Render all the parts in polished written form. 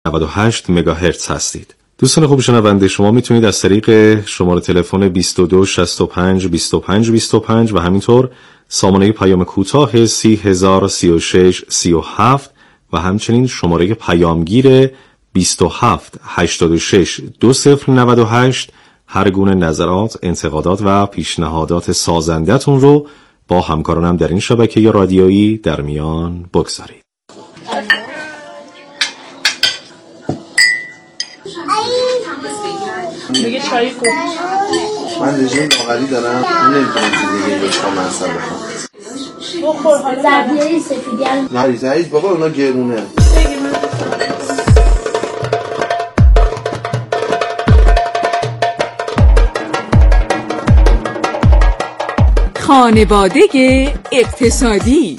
98 مگاهرتز هستید. دوستان خوب شنونده، شما میتونید از طریق شماره تلفن 22 65 25 25 و همینطور سامانه پیام کوتاه 3036 37 و همچنین شماره پیامگیر 27 86 2098 هر گونه نظرات، انتقادات و پیشنهادات سازنده‌تون رو با همکارانم در این شبکه رادیویی در میان بگذارید. میگه چای خوب. من رژیم لاغری دارم، نمیتونم چیز دیگه جز کام اصلا بخوام. بخور حالا زردیاری سفیدی نه ریزه بابا اونا گرونه. خانواده اقتصادی.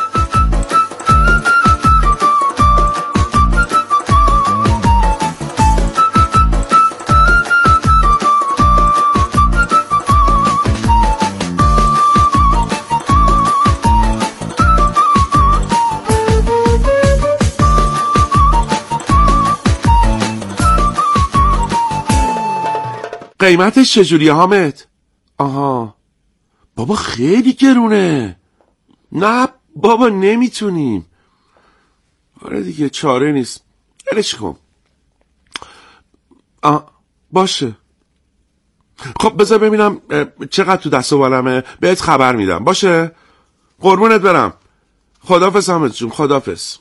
قیمتش چجوریه حامد؟ آها بابا خیلی گرونه. نه بابا نمیتونیم. آره دیگه چاره نیست. ولش کن. باشه. خب بذار ببینم چقدر تو دست و بالمه، بهت خبر میدم. باشه قربونت برم. خدافظ حامد جون، خدافظ.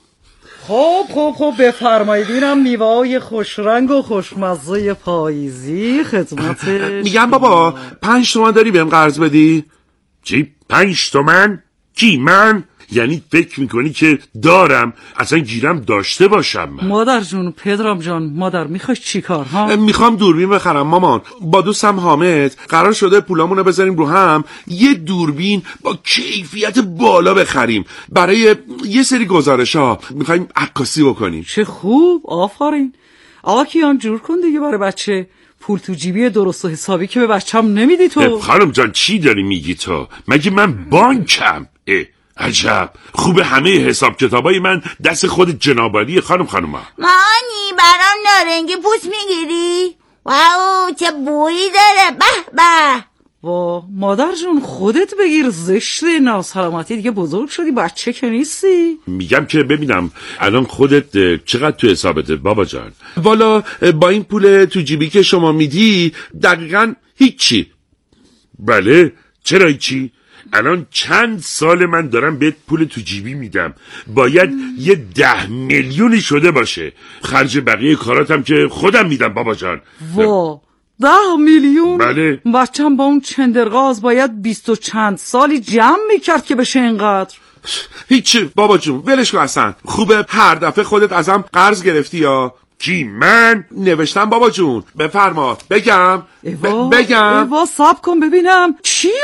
خب بفرمایید. اینم میوه‌های خوش رنگ و خوشمزه پاییزی خدمت. میگم بابا 5 تومن داری بهم قرض بدی؟ چی 5 تومن؟ کی من؟ یعنی فکر میکنی که دارم اصلا گیرم داشته باشم من؟ مادر جون، پدرام جان، مادر میخوای چی کار ها؟ میخوام دوربین بخرم مامان. با دوستم حامد قرار شده پولامونو بذاریم رو هم، یه دوربین با کیفیت بالا بخریم برای یه سری گزارش ها. میخوایم عکاسی بکنیم. چه خوب، آفرین. آقا کیان جور کن دیگه برای بچه. پول تو جیبی درست و حسابی که به بچه‌م نمیدی تو. خانم جان چی داری میگی تو؟ مگه من بانکم؟ عجب خوبه همه حساب کتابای من دست خود جنابالی خانوما. مانی برام نارنگی پوست میگیری؟ واو چه بویی داره. به به. وا مادر جون خودت بگیر، زشته. ناسلامتی دیگه بزرگ شدی، بچه که نیستی. میگم که ببینم الان خودت چقدر تو حسابته بابا جان؟ والا با این پول تو جیبی که شما میدی دقیقاً هیچی. بله چرا هیچی؟ الان چند سال من دارم بهت پول تو جیبی میدم، باید یه 10 میلیونی شده باشه. خرج بقیه کاراتم که خودم میدم بابا جان. وا 10 میلیون؟ بله. بچم با اون چندرغاز باید 20 و چند سالی جمع میکرد که بشه اینقدر. هیچی بابا جون ولش کن اصلا. خوبه هر دفعه خودت ازم قرض گرفتی یا کی؟ من نوشتم بابا جون. بفرما بگم. بگم ایوا صبر کن ببینم.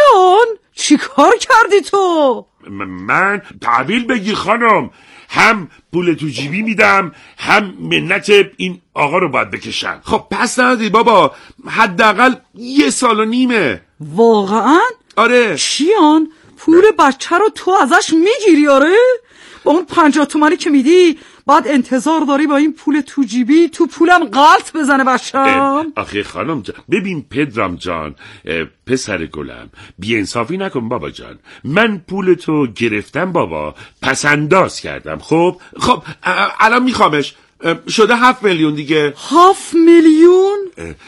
چی کار کردی تو؟ من تحویل بگیر خانم. هم پول تو جیبی میدم هم منت این آقا رو باید بکشم. خب پس ندی بابا، حداقل 1.5 سال. واقعا؟ آره. چیان؟ پول بچه رو تو ازش میگیری؟ آره؟ با اون 50 تومانی که میدی بعد انتظار داری با این پول تو جیبی تو پولم غلط بزنه بچم؟ آخه خانم جان ببین پدرام جان، پسر گلم بی انصافی نکن بابا جان. من پول تو گرفتم بابا، پس انداز کردم. خب الان میخوامش. شده 7 میلیون دیگه. 7 میلیون؟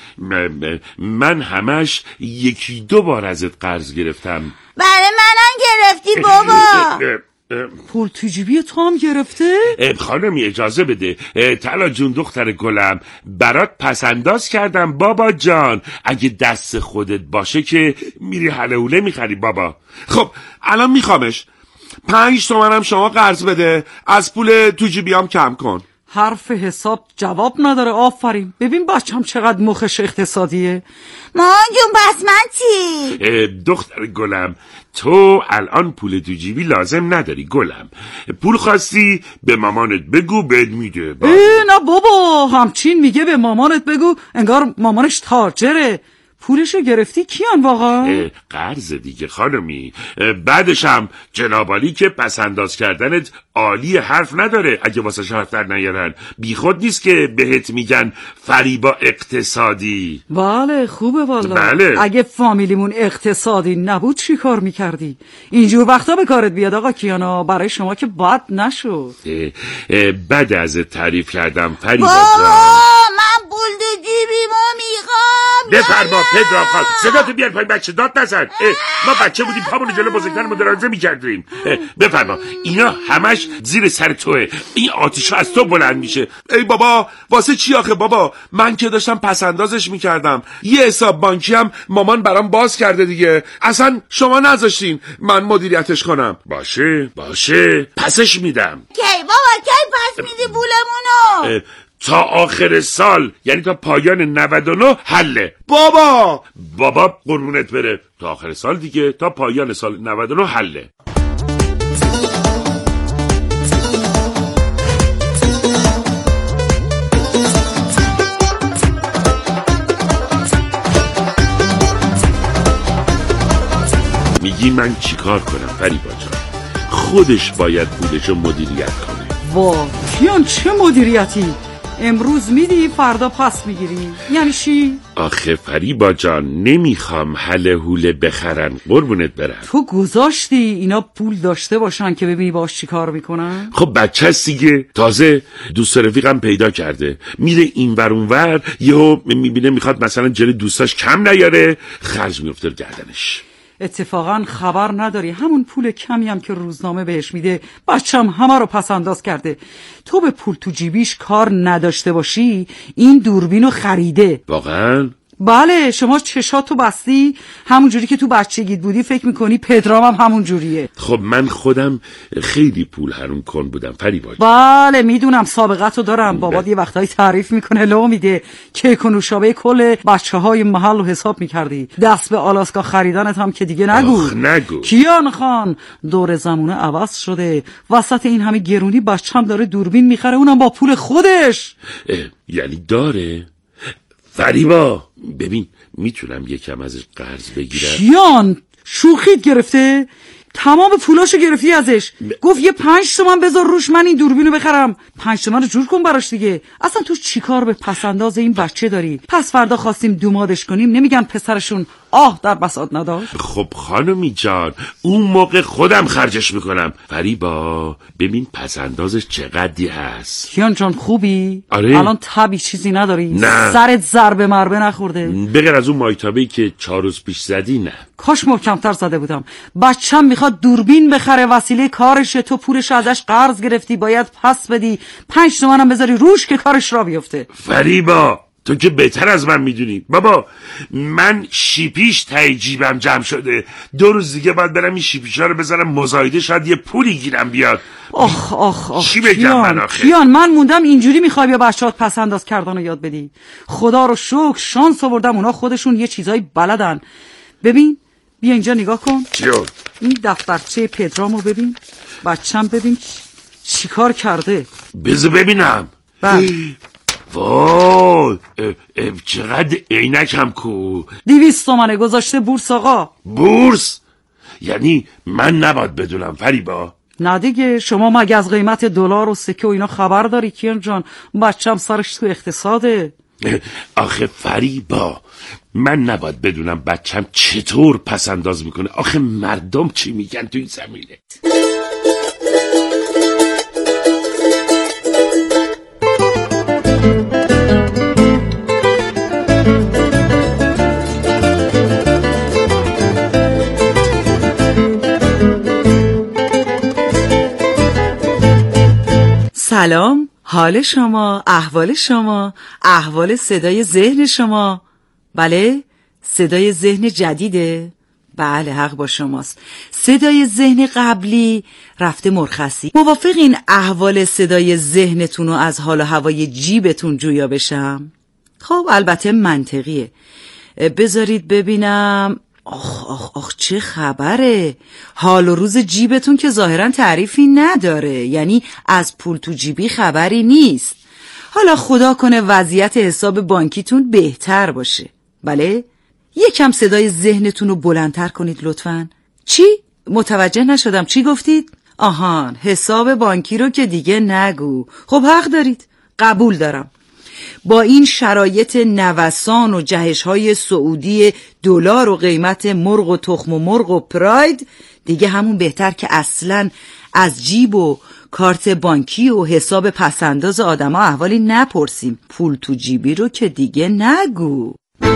من همش 1-2 بار ازت قرض گرفتم. برای منم گرفتی بابا. پول تو جیبی تو هم گرفته؟ خانمی اجازه بده. طلا جون دختر گلم برات پس انداز کردم بابا جان. اگه دست خودت باشه که میری حلهوله میخری بابا. خب الان میخوامش. 5 تومنم شما قرض بده، از پول تو جیبیام کم کن. حرف حساب جواب نداره. آفرین. ببین بچم چقدر مخش اقتصادیه. مان جون پس من چی؟ دختر گلم تو الان پول تو جیبی لازم نداری گلم. پول خواستی به مامانت بگو بهت میده. نه بابا همچین میگه به مامانت بگو انگار مامانش تاجره. پولشو گرفتی کیان واقعا؟ قرض دیگه خانمی. بعدش هم جنابالی که پسنداز کردنت عالی، حرف نداره. اگه واسه حرف در نیارن بی خود نیست که بهت میگن فریبا اقتصادی. بله خوبه والا. بله. اگه فامیلیمون اقتصادی نبود چی کار میکردی؟ اینجور وقتا به کارت بیاد آقا کیانا، برای شما که بد نشد. بعد از تعریف کردم فریبا بابا جان. من پول تو جیبیمو میخوام. بفرما پدرام خان، صداتو بیار پای بچه، داد نزن. ما بچه بودیم پامونو جلو بزرگترمون درازه میکردیم. بفرما اینا همش زیر سر توه، این آتیشا از تو بلند میشه. ای بابا واسه چی آخه بابا؟ من که داشتم پسندازش میکردم، یه حساب بانکی هم مامان برام باز کرده دیگه، اصلا شما نذاشتین من مدیریتش کنم. باشه پسش میدم. کی بابا کی پس میدی پولمونو؟ تا آخر سال، یعنی تا پایان 99 حله. بابا قربونت بره، تا آخر سال دیگه، تا پایان سال 99 حله. میگی من چیکار کنم فریبا جان؟ خودش باید پولشو مدیریت کنه. وا کیان چه مدیریتی؟ امروز میدی فردا پس میگیری، یعنی چی؟ آخه فریبا جان نمیخوام هله هوله بخرن، قربونت برم. تو گذاشتی اینا پول داشته باشن که ببینی باش چی کار میکنن؟ خب بچه هست دیگه، تازه دوست رفیقم پیدا کرده، میره این ور اون ور، یهو میبینه میخواد مثلا جلوی دوستاش کم نیاره، خرج میفته گردنش. اتفاقا خبر نداری همون پول کمی هم که روزنامه بهش میده بچم همه رو پس انداز کرده. تو به پول تو جیبیش کار نداشته باشی این دوربینو خریده. واقعا؟ بله شما چشاتو بستی همون جوری که تو بچگیت بودی فکر میکنی پدرام هم همون جوریه. خب من خودم خیلی پول حروم کن بودم فریبا. بله میدونم سابقتو دارم. بابات یه وقتایی تعریف میکنه لو میده که نوشابه کل بچه های محل رو حساب میکردی. دست به آلاسکا خریدنت هم که دیگه نگو. کیان خان دور زمونه عوض شده، وسط این همه گرونی بچم داره دوربین میخره اونم با پول خودش. یعنی داره؟ فریبا ببین میتونم یکم ازش قرض بگیرم؟ کیان شوخیت گرفته؟ تمام پولاشو گرفتی ازش. گفت یه 5 تومن بذار روش من این دوربینو بخرم. 5 تومن رو جور کن براش دیگه. اصلا تو چیکار به پسنداز این بچه داری؟ پس فردا خواستیم دومادش کنیم نمیگن پسرشون آه در بساط نداشت؟ خب خانمی جان اون موقع خودم خرجش میکنم. فریبا ببین پسندازش چقدری هست. کیان جان خوبی؟ آره. الان تبی چیزی نداری؟ نه. سرت ضربه مربه نخورده؟ بغیر از اون مایتابه‌ای که 4 روز پیش زدی نه. کاش محکم‌تر زده بودم. بچم میخواد دوربین بخره وسیله کارشه، تو پولش ازش قرض گرفتی باید پس بدی. 5 تومن هم بذاری روش که کارش را بیفته. فریبا تو که بهتر از من میدونی. بابا من شیپیش ته جیبم جمع شده، 2 روز دیگه باید برم این شیپیشا رو بزنم مزایده، شاید یه پولی گیرم بیاد. آخ چی بگم من آخه؟ کیان من موندم اینجوری میخوای بیا بچه‌هات پسنداز کردن رو یاد بدی. خدا رو شکر شانس آوردم اونا خودشون یه چیزایی بلدن. ببین بیا اینجا نگاه کن. چیو؟ این دفترچه پدرامو ببین، بچم ببین چیکار کرده. بذار ببینم. بله. وای چقدر عینکم کو. 200 تومنه گذاشته بورس آقا. بورس؟ یعنی من نباید بدونم فریبا؟ نه دیگه شما مگه از قیمت دلار و سکه و اینا خبر داری کیان جان؟ بچم سرش تو اقتصاده. آخه فریبا من نباید بدونم بچم چطور پسنداز میکنه؟ آخه مردم چی میگن تو این زمینه؟ سلام، حال شما، احوال شما، احوال صدای ذهن شما. بله صدای ذهن جدیده؟ بله حق با شماست. صدای ذهن قبلی رفته مرخصی. موافقین احوال صدای ذهنتون رو از حال و هوای جیبتون جویا بشم؟ خب البته منطقیه. بذارید ببینم. آخ چه خبره؟ حال و روز جیبتون که ظاهرا تعریفی نداره، یعنی از پول تو جیبی خبری نیست. حالا خدا کنه وضعیت حساب بانکیتون بهتر باشه. بله؟ یکم صدای ذهنتون رو بلندتر کنید لطفاً. چی؟ متوجه نشدم. چی گفتید؟ آهان، حساب بانکی رو که دیگه نگو. خب حق دارید، قبول دارم. با این شرایط نوسان و جهش‌های سعودی دلار و قیمت مرغ و تخم و مرغ و پراید، دیگه همون بهتر که اصلاً از جیب و کارت بانکی و حساب پسنداز آدما احوالی نپرسیم. پول تو جیبی رو که دیگه نگو.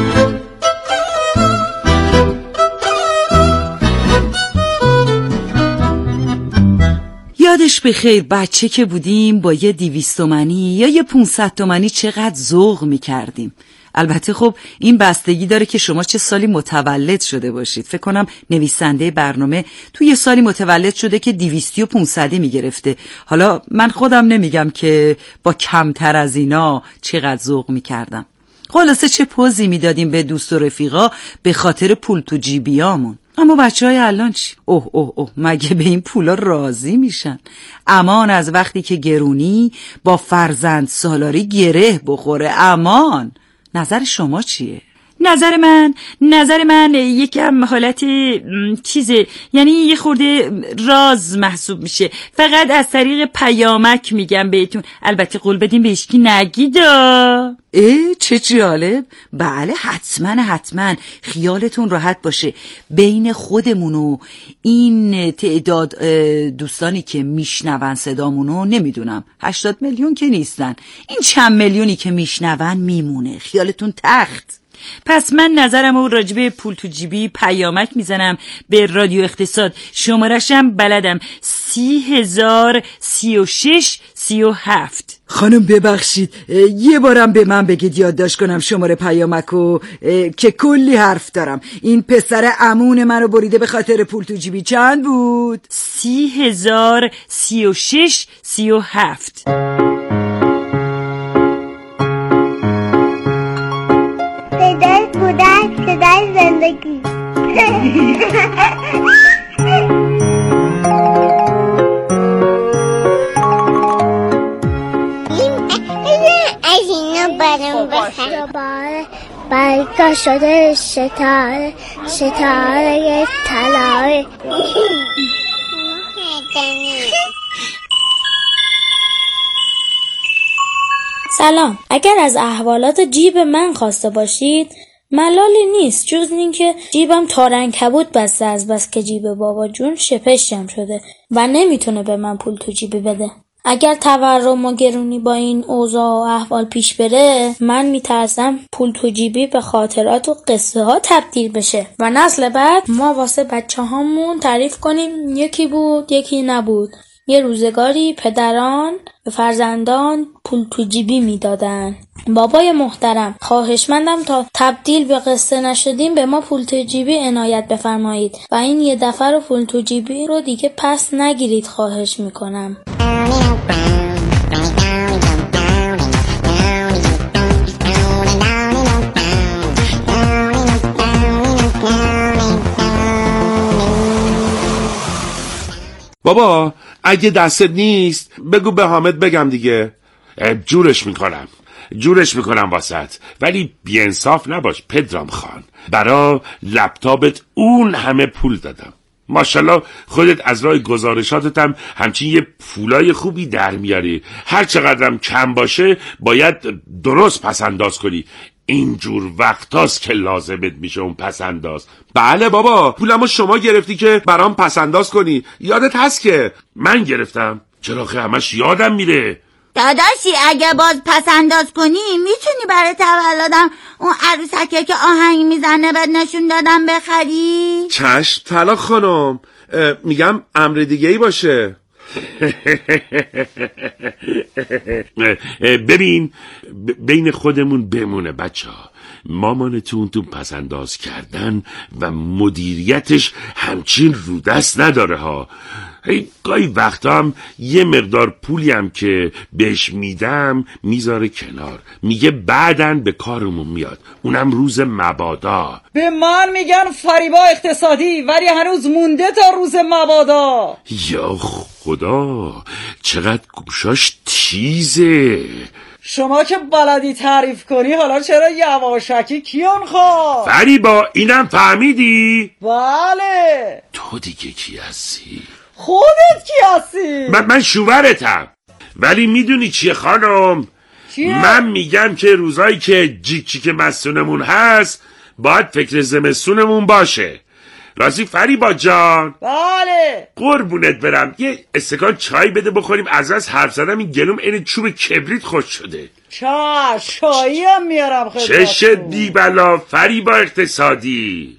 یادش بخیر بچه که بودیم با یه 200 تومانی یا یه 500 تومانی چقدر ذوق میکردیم. البته خب این بستگی داره که شما چه سالی متولد شده باشید. فکر کنم نویسنده برنامه توی یه سالی متولد شده که 200 و 500 میگرفته. حالا من خودم نمیگم که با کمتر از اینا چقدر ذوق میکردم. خلاصه چه پوزی میدادیم به دوست و رفیقا به خاطر پول تو جیبیامون. اما بچه‌های الان چی؟ اوه مگه به این پولا راضی میشن؟ امان از وقتی که گرونی با فرزند سالاری گره بخوره. امان. نظر شما چیه؟ نظر من یکم حالت چیزه، یعنی یه خورده راز محسوب میشه. فقط از طریق پیامک میگم بهتون. البته قول بدین به هیچکی نگیدا. چه جالب. بله حتما خیالتون راحت باشه. بین خودمون و این تعداد دوستانی که میشنون صدامونو نمیدونم 80 میلیون که نیستن، این چند میلیونی که میشنون میمونه. خیالتون تخت. پس من نظرمو راجبه پول تو جیبی پیامک میزنم به رادیو اقتصاد. شمارشم بلدم 30,036,37. خانم ببخشید یه بارم به من بگید یادداشت کنم شماره پیامکو که کلی حرف دارم. این پسر عمون منو بریده به خاطر پول تو جیبی. چند بود؟ 30,036,37. صدای کودک، صدای زندگی. از اینا برام بخیر. برگاه شده ستاره طلایی. سلام. اگر از احوالات جیب من خواسته باشید ملالی نیست جز اینکه جیبم تارعنکبوت بسته از بس که جیب بابا جون شپشم شده و نمیتونه به من پول تو جیبی بده. اگر تورم و گرونی با این اوضاع و احوال پیش بره من میترسم پول تو جیبی به خاطرات و قصه ها تبدیل بشه و نسل بعد ما واسه بچه هامون تعریف کنیم یکی بود یکی نبود. یه روزگاری پدران به فرزندان پول تو جیبی میدادن. بابای محترم خواهشمندم تا تبدیل به قصه نشدیم به ما پول تو جیبی عنایت بفرمایید و این یه دفعه رو پول تو جیبی رو دیگه پس نگیرید خواهش میکنم. بابا اگه دستت نیست بگو به حامد بگم دیگه. جورش میکنم واسط، ولی بی‌انصاف نباش پدرام خان. برا لپتاپت اون همه پول دادم. ماشاءالله خودت از راه گزارشاتت هم همچین یه پولای خوبی در میاری. هر چقدرم کم باشه باید درست پسنداز کنی. اینجور وقتاست که لازمت میشه اون پسنداز. بله بابا پولمو شما گرفتی که برام پسنداز کنی. یادت هست که من گرفتم؟ چرا خیلی همش یادم میره. داداشی اگه باز پسنداز کنی میتونی برای تولدم اون عروسکه که آهنگ میزنه بهت نشون دادم بخری؟ چشم طلا خانم. میگم امر دیگه ای باشه. ببین بین خودمون بمونه بچه ها. مامانتون تو پسنداز کردن و مدیریتش همچین رو دست نداره ها. گاهی وقتا هم یه مقدار پولی هم که بهش میدم میذاره کنار، میگه بعدن به کارمون میاد، اونم روز مبادا. به من میگن فریبا اقتصادی ولی هنوز مونده تا روز مبادا. یا خدا چقدر گوشاش تیزه. شما که بلدی تعریف کنی حالا چرا یواشکی کیان خواه؟ فریبا اینم فهمیدی؟ بله. تو دیگه کی هستی؟ خودت کی هستی؟ من شوهرتم. ولی میدونی چیه خانم؟ چیه؟ من میگم که روزایی که جیک جیک مستونمون هست باید فکر زمستونمون باشه. راستی فریبا جان؟ بله. قربونت برم یه استکان چای بده بخوریم. از حرف زدم این گلوم این چوب کبریت خوش شده. چایی هم میارم خدمتتون. چش دیبلا فریبا اقتصادی.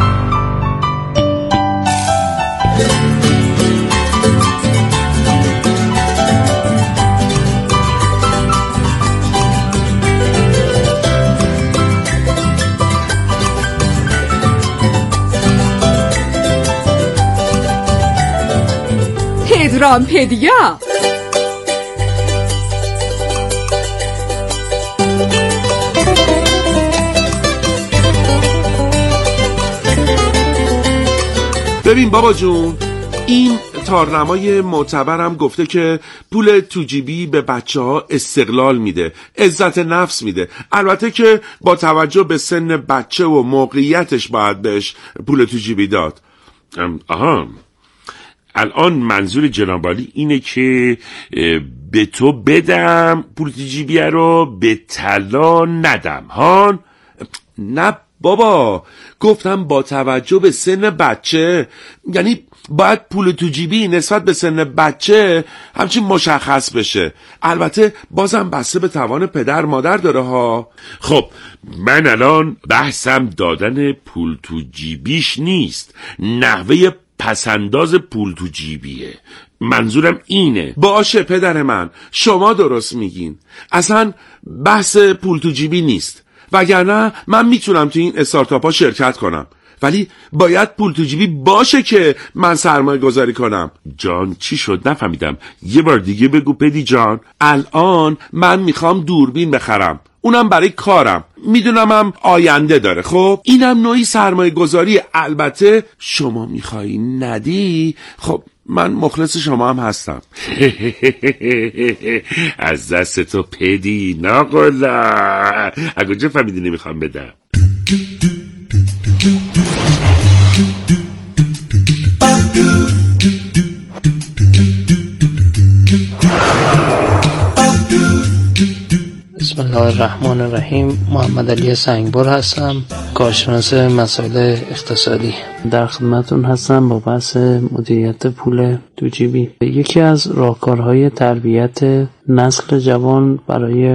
پدرامپدیا. ببین بابا جون، این تارنمای معتبرم گفته که پول تو جیبی به بچه ها استقلال میده، عزت نفس میده. البته که با توجه به سن بچه و موقعیتش باید بهش پول تو جیبی داد. آها، الان منظور جناب عالی اینه که به تو بدم پول تو جیبی رو به طلا ندم ها؟ نه بابا، گفتم با توجه به سن بچه، یعنی باید پول تو جیبی نسبت به سن بچه همچین مشخص بشه. البته بازم بسته به توان پدر مادر داره ها. خب من الان بحثم دادن پول تو جیبیش نیست، نحوه پسنداز پول تو جیبیه. منظورم اینه. باشه پدر من، شما درست میگین، اصلا بحث پول تو جیبی نیست، وگرنه من میتونم تو این استارتاپا شرکت کنم، ولی باید پول تو جیبی باشه که من سرمایه گذاری کنم. جان چی شد نفهمیدم، یه بار دیگه بگو پدی جان. الان من میخوام دوربین بخرم، اونم برای کارم، میدونم هم آینده داره. خب اینم نوعی سرمایه گذاری. البته شما میخوایی ندی، خب من مخلص شما هم هستم. از دست تو پدی ناقلا. اگه جا فهمیدی نمیخوام بدم. بسم الله الرحمن الرحیم. محمد علی سنگبر هستم، کارشناس مسائل اقتصادی. در خدمتون هستم با بحث مدیریت پول تو جیبی. یکی از راهکارهای تربیت نسل جوان برای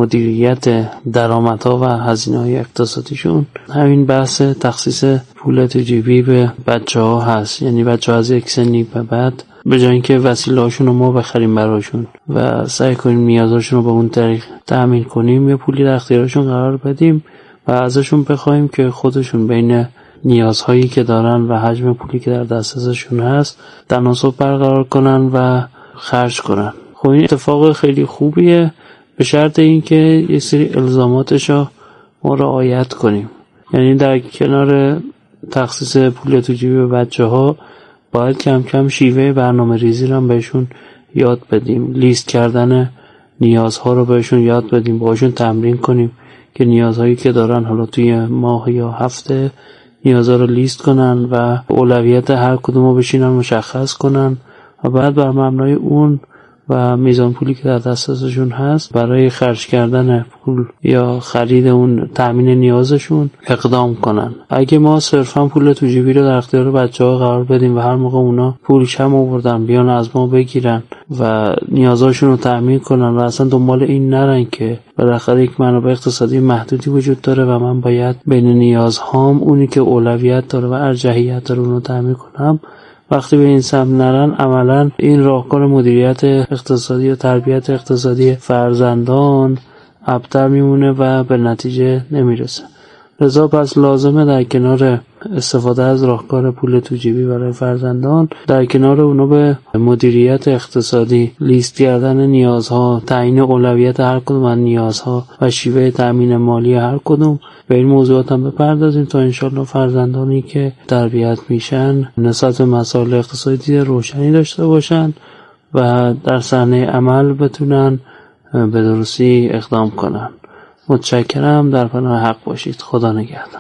مدیریت درآمدها و هزینه‌های اقتصادیشون همین بحث تخصیص پول تو جیبی به بچه‌ها هست. یعنی بچه‌ها از یک سنی به بعد به جای اینکه وسیله‌هاشون رو ما بخریم براشون و سعی کنیم نیازاشون رو به اون طریق تأمین کنیم، یه پولی در اختیارشون قرار بدیم و ازشون بخوایم که خودشون بین نیازهایی که دارن و حجم پولی که در دسترسشون هست تناسب برقرار کنن و خرج کنن. خب این اتفاق خیلی خوبیه، به شرط اینکه یه سری الزاماتش رو ما رعایت کنیم. یعنی در کنار تخصیص پول تو جیب بچه‌ها باید کم کم شیوه برنامه ریزی رو بهشون یاد بدیم، لیست کردن نیازها رو بهشون یاد بدیم، باشون تمرین کنیم که نیازهایی که دارن حالا توی ماه یا هفته نیازها رو لیست کنن و اولویت هر کدوم رو بشینن مشخص کنن و بعد بر مبنای اون و میزان پولی که در دسترسشون هست برای خرج کردن پول یا خرید اون تامین نیازشون اقدام کنن. اگه ما صرفا پول تو جیبی رو در اختیار بچه‌ها قرار بدیم و هر موقع اونا پول کم آوردن بیان از ما بگیرن و نیازاشون رو تامین کنن و اصلا دنبال این نرن که بالاخره یک منابع اقتصادی محدودی وجود داره و من باید بین نیازهام اونی که اولویت داره و ارجحیت داره اون رو تامین کنم، وقتی به این سمت نرن عملا این راهکار مدیریت اقتصادی و تربیت اقتصادی فرزندان ابتر میمونه و به نتیجه نمیرسه. لذا پس لازمه در کنار استفاده از راهکار پول تو جیبی برای فرزندان، در کنار اونا به مدیریت اقتصادی، لیست کردن نیازها، تعیین اولویت هر کدوم از نیازها و شیوه تامین مالی هر کدوم، به این موضوعات هم بپردازیم تا انشالله فرزندانی که تربیت میشن نسبت به مسائل اقتصادی روشنی داشته باشن و در صحنه عمل بتونن به درستی اقدام کنن. متشکرم. در پناه حق باشید. خدا نگهدار.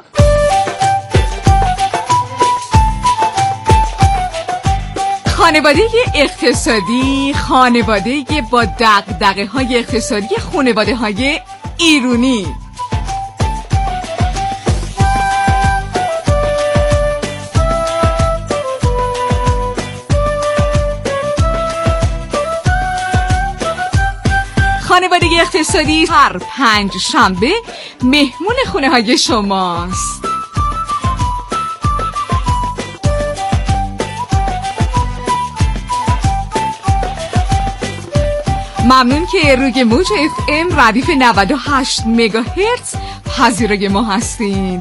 خانواده اقتصادی، خانواده با دغدغه‌های اقتصادی، خانواده‌های ایرونی. خانواده اقتصادی هر 5 شنبه مهمون خونه های شماست. ممنون که روی موج FM ردیف 98 مگاهرتز پذیرای ما هستید.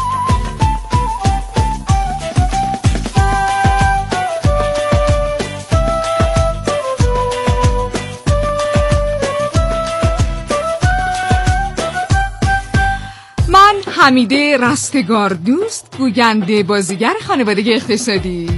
من حمیده رستگار دوست، گوینده بازیگر خانواده اقتصادی.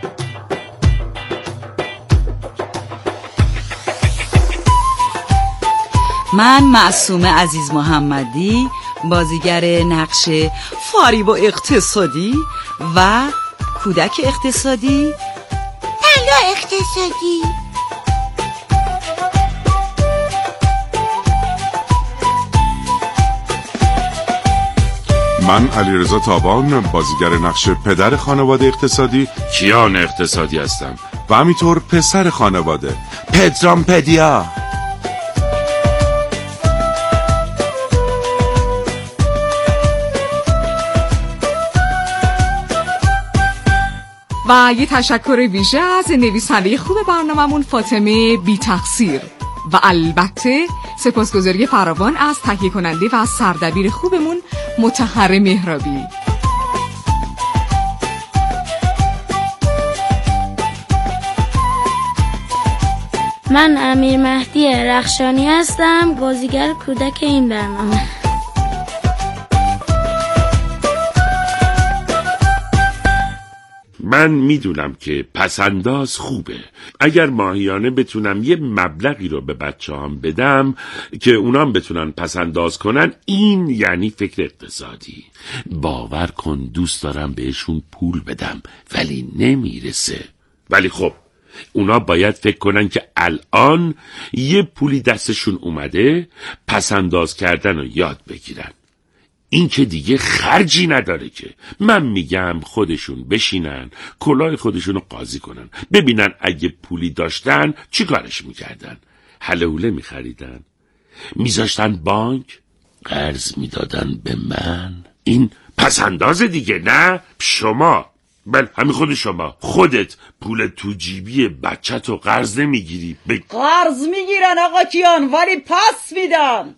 من معصومه عزیز محمدی، بازیگر نقش فریب و اقتصادی و کودک اقتصادی، طلا اقتصادی. من علیرضا تابان، بازیگر نقش پدر خانواده اقتصادی، کیان اقتصادی هستم و همینطور پسر خانواده، پدرام پدیا. و یه تشکر ویژه از نویسنده خوب برنامه‌مون فاطمه بی تقصیر و البته سپاسگزاری فراوان از تهیه کننده و سردبیر خوبمون مطهر مهرابی. من امیر مهدی رخشانی هستم، بازیگر کودک این برنامه. من میدونم که پسنداز خوبه. اگر ماهیانه بتونم یه مبلغی رو به بچه‌هام بدم که اونام بتونن پسنداز کنن، این یعنی فکر اقتصادی. باور کن دوست دارم بهشون پول بدم ولی نمیرسه. ولی خب اونا باید فکر کنن که الان یه پولی دستشون اومده، پسنداز کردن رو یاد بگیرن. این که دیگه خرجی نداره که. من میگم خودشون بشینن کلاه خودشون رو قاضی کنن، ببینن اگه پولی داشتن چی کارش میکردن. حله حوله میخریدن، میذاشتن بانک، قرض میدادن به من. این پسنداز دیگه. نه شما، بل همین خود شما خودت پول تو جیبی بچت رو قرض نمیگیری؟ قرض میگیرن آقا کیان ولی پس میدن.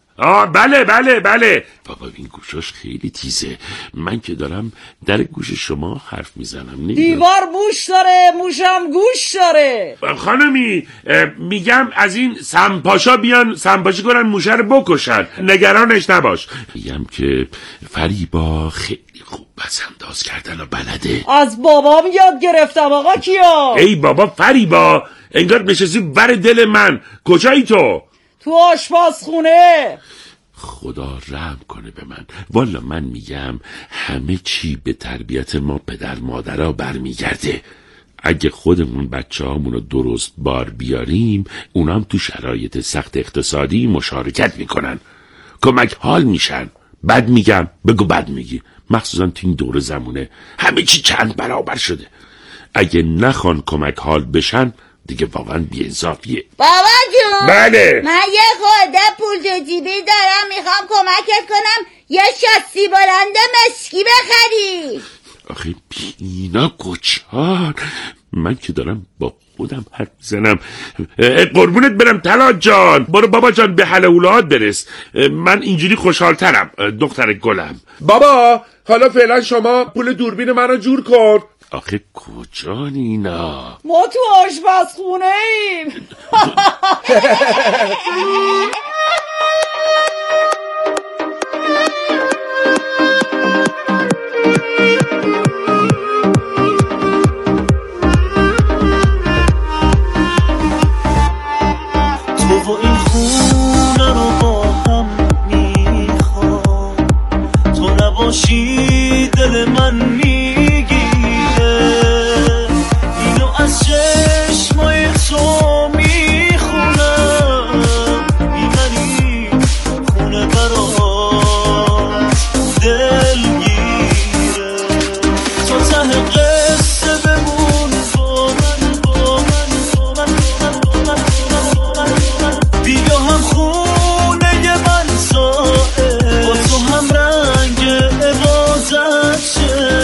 بله بابا این گوشاش خیلی تیزه. من که دارم در گوش شما حرف میزنم. دیوار موش داره، موشم گوش داره. خانمی میگم از این سمپاشا بیان سمپاشی کنن موشه رو بکشن، نگرانش نباش. میگم که فریبا خیلی خوب پسنداز کردن و بلده. از بابام یاد گرفتم آقا کیا. ای بابا فریبا، انگار نشستی بر دل من. کجایی تو؟ تو آشپزخونه. خدا رحم کنه به من. والا من میگم همه چی به تربیت ما پدر مادرها برمیگرده. اگه خودمون بچه هامونو درست بار بیاریم، اونام تو شرایط سخت اقتصادی مشارکت میکنن، کمک حال میشن. بد میگم بگو بد میگی، مخصوصا تو این دور زمونه همه چی چند برابر شده. اگه نخوان کمک حال بشن دیگه واقعا بی‌انصافیه. بابا جون، بله من یه خورده پول تو جیبی دارم، میخوام کمکت کنم یه شاسی بلند مشکی بخری. آخه اینا کچان، من که دارم با خودم حرف میزنم. قربونت برم طلا جان، برو بابا جان به حلولات برس. من اینجوری خوشحالترم دختر گلم. بابا حالا فعلا شما پول دوربین من رو جور کن. آخه کجان اینا؟ ما تو آشپزخونه ایم. تو و این خونه من میگیره، اینو از چشمای تو میخونم، میبری خونه برات دلگیره. تو ته قصه بمون با من، بیا هم خونه من سایه، با تو هم رنگ عبادت شه.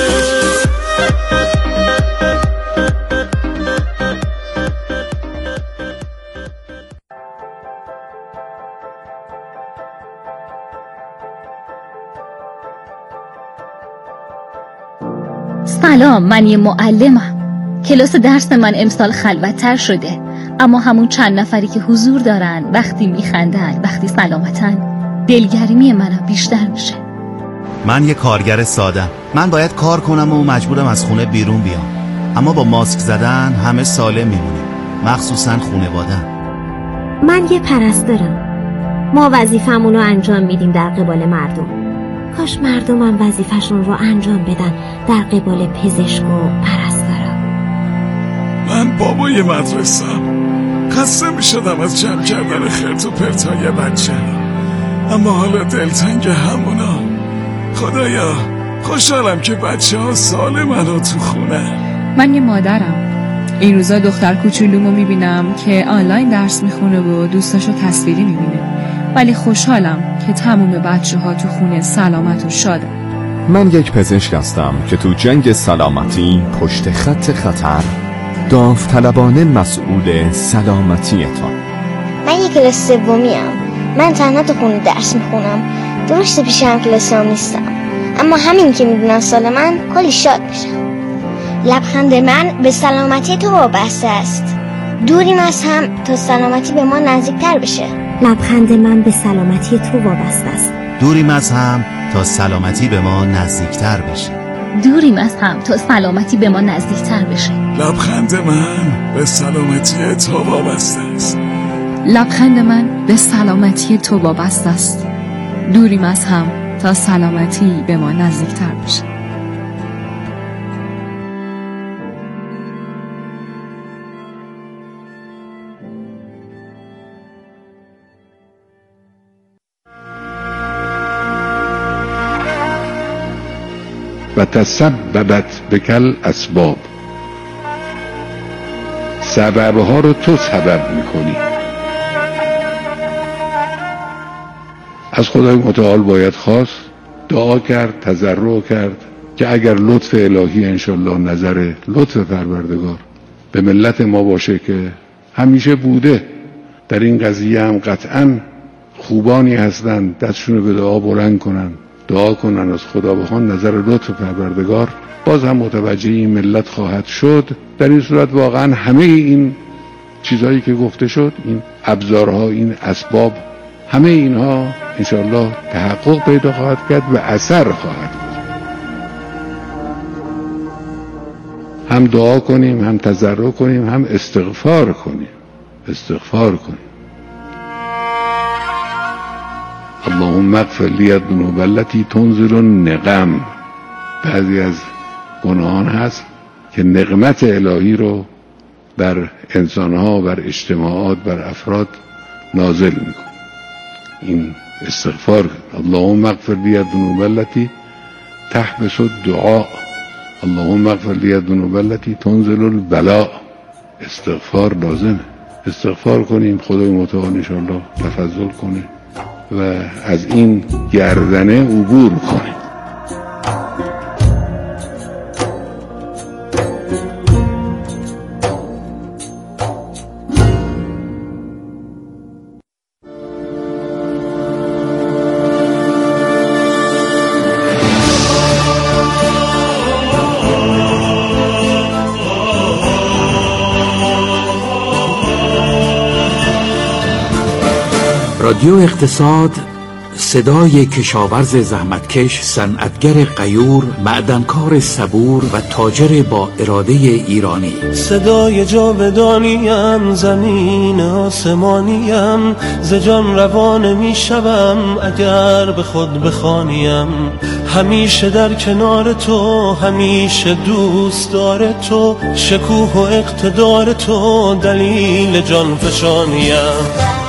سلام، من یه معلمم. کلاس درس من امسال خلوت‌تر شده، اما همون چند نفری که حضور دارن وقتی میخندن، وقتی سلامتن، دلگرمی منم بیشتر میشه. من یه کارگر سادم. من باید کار کنم و مجبورم از خونه بیرون بیام، اما با ماسک زدن همه سالم میمونیم، مخصوصا خانواده‌ام. من یه پرستارم. ما وظیفمون رو انجام میدیم در قبال مردم. کاش مردم هم وظیفشون رو انجام بدن در قبال پزشک و پرستارا. من بابای مدرسه‌ام. خسته میشدم از جمع کردن خرت و پرتای بچه، اما حالا دلتنگ همونا. خدایا خوشحالم که بچه ها سالمن و تو خونه. من یه مادرم. این روزا دختر کوچولومو میبینم که آنلاین درس میخونه و دوستاشو تصویری میبینه، ولی خوشحالم که تمام بچه ها تو خونه سلامت و شادن. من یک پزشک هستم که تو جنگ سلامتی پشت خط خطر داوطلبانه مسئول سلامتیتان. من یک کلاس سومیم. من تنها تو خونه درس میخونم. درسته پیش هم کلاسام نیستم، اما همین که میدونن سال من کلی شاد میشم. لبخند من به سلامتی تو وابسته است. دوریم از هم تا سلامتی به ما نزدیکتر بشه. لبخند من به سلامتی تو وابسته است. دوریم از هم تا سلامتی به ما نزدیکتر بشه. دوریم از هم تا سلامتی به ما نزدیکتر بشه. لبخند من به سلامتی تو وابسته است. لبخند من به سلامتی تو وابسته است. دوریم از هم تا سلامتی به ما نزدیکتر بشه. و تسببت بکل اسباب، سببها رو تو سبب میکنی. از خدای متعال باید خواست، دعا کرد، تضرع کرد که اگر لطف الهی انشالله نظر لطف پروردگار به ملت ما باشه که همیشه بوده، در این قضیه هم قطعا خوبانی هستن دستشون رو به دعا بلند کنن، دعا کنن از خدا بخوان نظر لطف پروردگار باز هم متوجه این ملت خواهد شد. در این صورت واقعا همه این چیزهایی که گفته شد، این ابزارها، این اسباب، همه اینها انشاءالله تحقق پیدا خواهد کرد و اثر خواهد کرد. هم دعا کنیم، هم تضرع کنیم، هم استغفار کنیم. اللهم اغفر لی الذنوب التي تنزل النقم. بعضی از گناهان هست که نقمت الهی رو بر انسانها، بر اجتماعات، بر افراد نازل میکن. این استغفار. اللهم اغفر لی الذنوب التي تحبس الدعاء. اللهم اغفر لی الذنوب التي تنزل البلاء. استغفار لازمه. استغفار کنیم، خدای متعال انشاءالله تفضل کنه و از این گردنه عبور کنیم. رادیو اقتصاد، صدای کشاورز زحمتکش، صنعتگر غیور، معدنکار صبور و تاجر با اراده ایرانی. صدای جاودانیم، زمین آسمانیم، ز جان روان می شوم اگر به خود بخوانیم. همیشه در کنار تو، همیشه دوست دار تو، شکوه و اقتدار تو دلیل جان فشانیم.